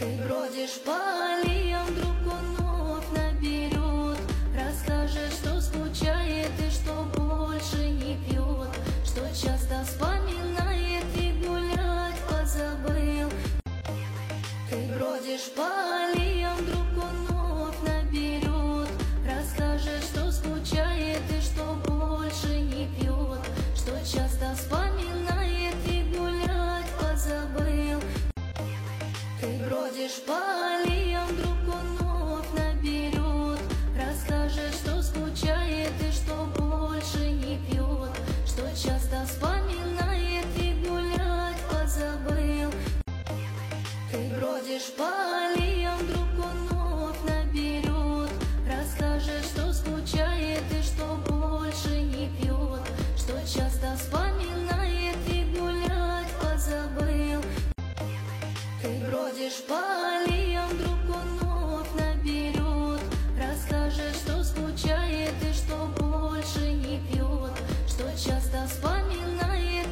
Ты бродишь по аллеям, вдруг он вновь наберет. Расскажешь, что скучает и что больше не пьет, что часто вспоминает и гулять позабыл. Ты бродишь по аллеям, вдруг он вновь наберет. Расскажешь, что скучает и что больше не пьет, что часто вспоминает и гулять позабыл. Ты бродишь по аллеям, вдруг он вновь наберет. Расскажешь, что скучает и что больше не пьет, что часто вспоминает и гулять позабыл. Ты бродишь по аллеям, вдруг он вновь наберет. Расскажешь, что скучает и что больше не пьет, что часто вспоминает и гулять позабыл. Ты бродишь по аллеям.